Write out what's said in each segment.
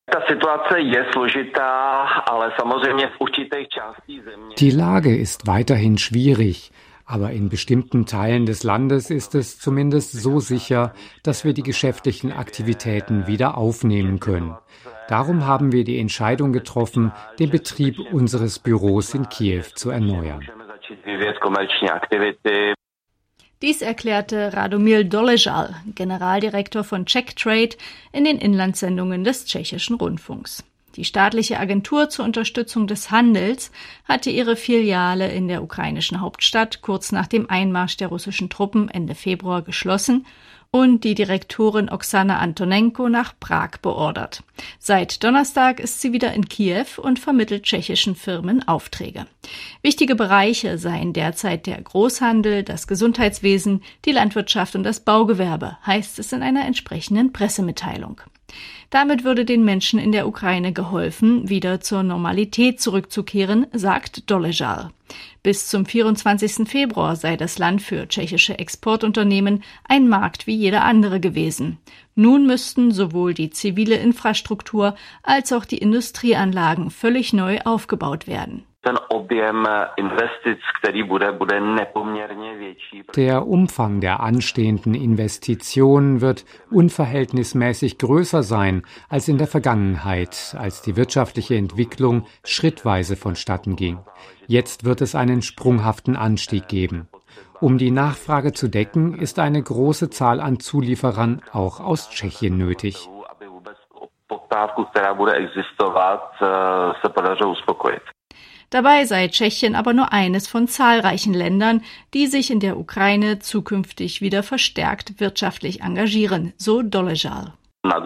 Die Lage ist weiterhin schwierig, aber in bestimmten Teilen des Landes ist es zumindest so sicher, dass wir die geschäftlichen Aktivitäten wieder aufnehmen können. Darum haben wir die Entscheidung getroffen, den Betrieb unseres Büros in Kiew zu erneuern. Dies erklärte Radomil Doležal, Generaldirektor von CzechTrade, in den Inlandssendungen des tschechischen Rundfunks. Die staatliche Agentur zur Unterstützung des Handels hatte ihre Filiale in der ukrainischen Hauptstadt kurz nach dem Einmarsch der russischen Truppen Ende Februar geschlossen und die Direktorin Oksana Antonenko nach Prag beordert. Seit Donnerstag ist sie wieder in Kiew und vermittelt tschechischen Firmen Aufträge. Wichtige Bereiche seien derzeit der Großhandel, das Gesundheitswesen, die Landwirtschaft und das Baugewerbe, heißt es in einer entsprechenden Pressemitteilung. Damit würde den Menschen in der Ukraine geholfen, wieder zur Normalität zurückzukehren, sagt Doležal. Bis zum 24. Februar sei das Land für tschechische Exportunternehmen ein Markt wie jeder andere gewesen. Nun müssten sowohl die zivile Infrastruktur als auch die Industrieanlagen völlig neu aufgebaut werden. Der Umfang der anstehenden Investitionen wird unverhältnismäßig größer sein als in der Vergangenheit, als die wirtschaftliche Entwicklung schrittweise vonstatten ging. Jetzt wird es einen sprunghaften Anstieg geben. Um die Nachfrage zu decken, ist eine große Zahl an Zulieferern auch aus Tschechien nötig. Dabei sei Tschechien aber nur eines von zahlreichen Ländern, die sich in der Ukraine zukünftig wieder verstärkt wirtschaftlich engagieren, so Doležal.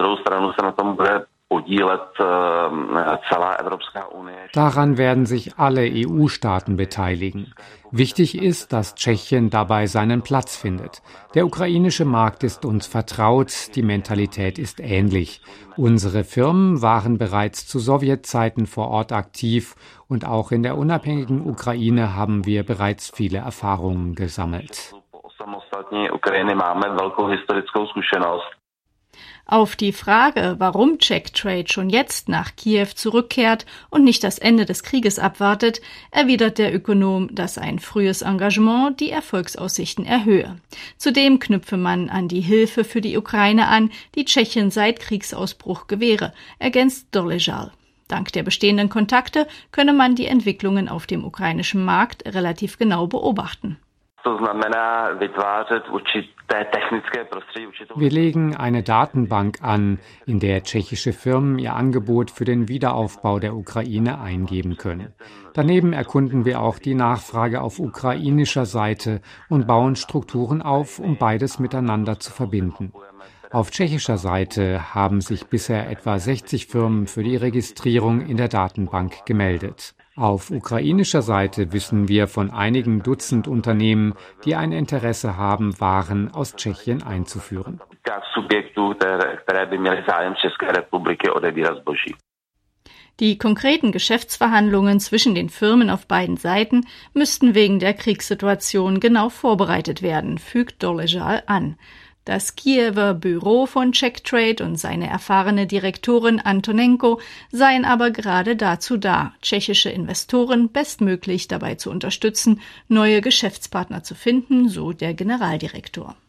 Daran werden sich alle EU-Staaten beteiligen. Wichtig ist, dass Tschechien dabei seinen Platz findet. Der ukrainische Markt ist uns vertraut, die Mentalität ist ähnlich. Unsere Firmen waren bereits zu Sowjetzeiten vor Ort aktiv und auch in der unabhängigen Ukraine haben wir bereits viele Erfahrungen gesammelt. Auf die Frage, warum CzechTrade schon jetzt nach Kiew zurückkehrt und nicht das Ende des Krieges abwartet, erwidert der Ökonom, dass ein frühes Engagement die Erfolgsaussichten erhöhe. Zudem knüpfe man an die Hilfe für die Ukraine an, die Tschechien seit Kriegsausbruch gewähre, ergänzt Doležal. Dank der bestehenden Kontakte könne man die Entwicklungen auf dem ukrainischen Markt relativ genau beobachten. Wir legen eine Datenbank an, in der tschechische Firmen ihr Angebot für den Wiederaufbau der Ukraine eingeben können. Daneben erkunden wir auch die Nachfrage auf ukrainischer Seite und bauen Strukturen auf, um beides miteinander zu verbinden. Auf tschechischer Seite haben sich bisher etwa 60 Firmen für die Registrierung in der Datenbank gemeldet. Auf ukrainischer Seite wissen wir von einigen Dutzend Unternehmen, die ein Interesse haben, Waren aus Tschechien einzuführen. Die konkreten Geschäftsverhandlungen zwischen den Firmen auf beiden Seiten müssten wegen der Kriegssituation genau vorbereitet werden, fügt Doležal an. Das Kiewer Büro von CzechTrade und seine erfahrene Direktorin Antonenko seien aber gerade dazu da, tschechische Investoren bestmöglich dabei zu unterstützen, neue Geschäftspartner zu finden, so der Generaldirektor.